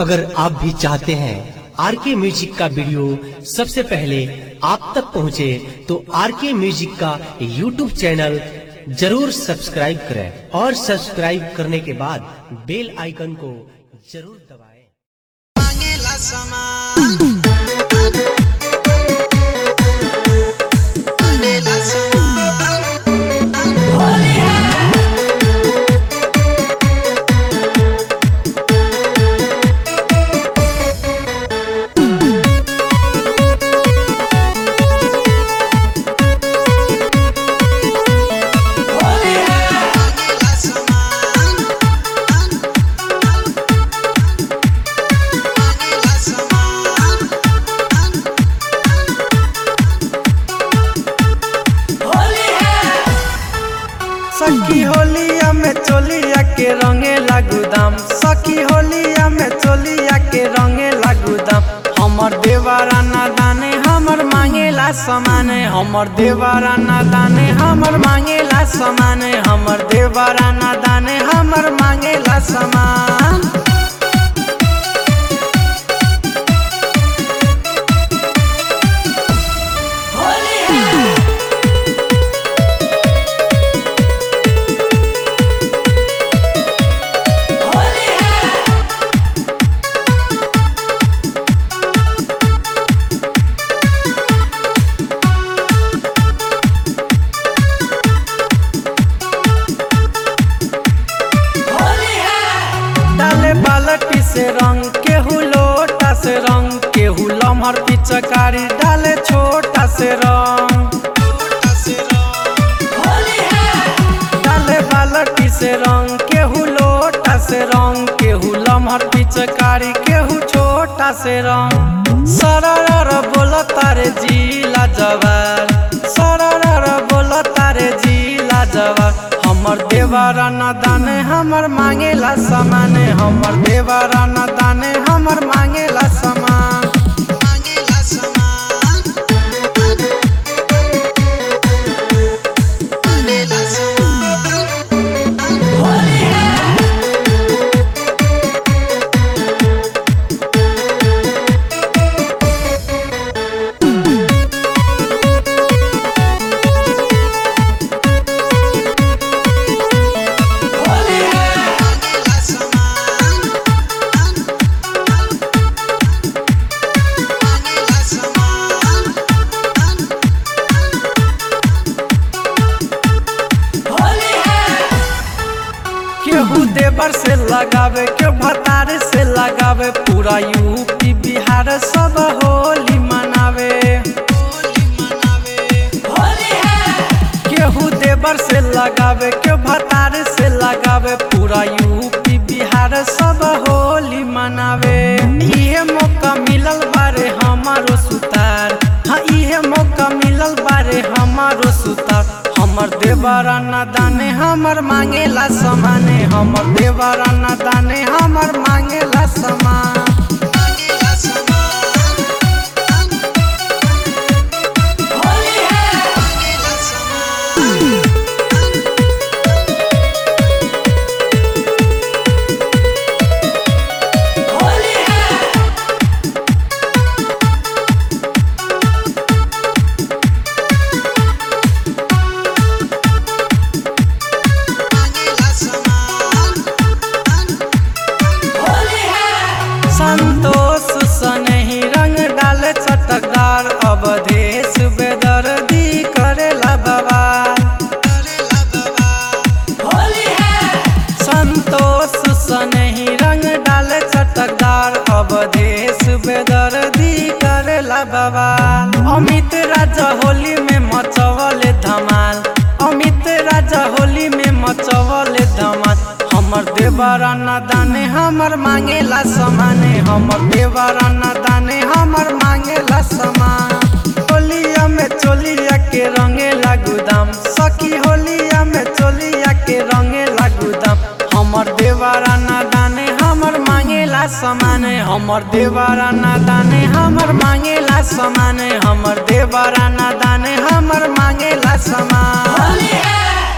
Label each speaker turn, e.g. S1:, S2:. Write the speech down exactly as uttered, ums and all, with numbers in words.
S1: अगर आप भी चाहते हैं आर के म्यूजिक का वीडियो सबसे पहले आप तक पहुंचे, तो आर के म्यूजिक का यूट्यूब चैनल जरूर सब्सक्राइब करें और सब्सक्राइब करने के बाद बेल आइकन को जरूर दबाएं।
S2: मांगेला समान मांगेला समान होली है। सखी होलिया में चोलिया के रंगे लागू दाम, सखी होलिया में चोलिया के रंगे लागू दाम। हमर देवारा ना दाने हमर मांगेला समाने, हमर देवारा ना दाने हमर मांगेला समाने, हमर देवारा ना दाने हमर मांगेला समान। डाले बाल्टी से रंग केहू लोटा से रंग, केहू लम्हर पिचकारी डाले छोटा से रंग। डाले बाल्टी से रंग केहू लोटा से रंग, केहू लम्हर पिचकारी केहू छोटा से रंग। सरर बोल तारे जिला जवार, सरर बोल तारे जिला जवार। हमर देवारा ना दाने हमर मांगेला समाने, हमर देवारा ना दाने हमर मांगेला समान। मांगेला समान मांगेला समान होली है। केहू देवर से लगावे केहू भतार से लगावे, पूरा यूपी बिहार सब होली मनावे। केहू देवर से लगावे केहू भतार से लगावे, पूरा यूपी बिहार सब होली मनावे। इहे मौका मिलल बारे हमारो सुतार, हाँ इहे मौका मिलल बारे हमारो सुतार। हमर देवारा ना दाने हमर मांगेला समाने, हमर देवारा ना दाने हमर मांगेला समान। मांगेला समान होली है। मांगेला समान होली है। संतोष सनही रंग डाले चटकदार, अवधेश बेदर्दी करेला बवाल। संतोष सनही रंग डाले चटकदार, अवधेश बेदर्दी करेला बवाल। अमित राजा होली में मचवले धमाल, अमित राजा होली में मचवले धमाल। हमर देवारा ना दाने हमर मांगेला समाने, हमर देवारा ना दाने हमर मांगेला समान। होलिया में चोलिया के रंगे लागू दाम, सखी होलिया में चोलिया के रंगे लागू दाम। हमर देवारा ना दाने हमर मांगेला समाने, हमर देवारा ना दाने हमर मांगेला समाने, हमर देवारा ना दाने हमर मांगेला समान।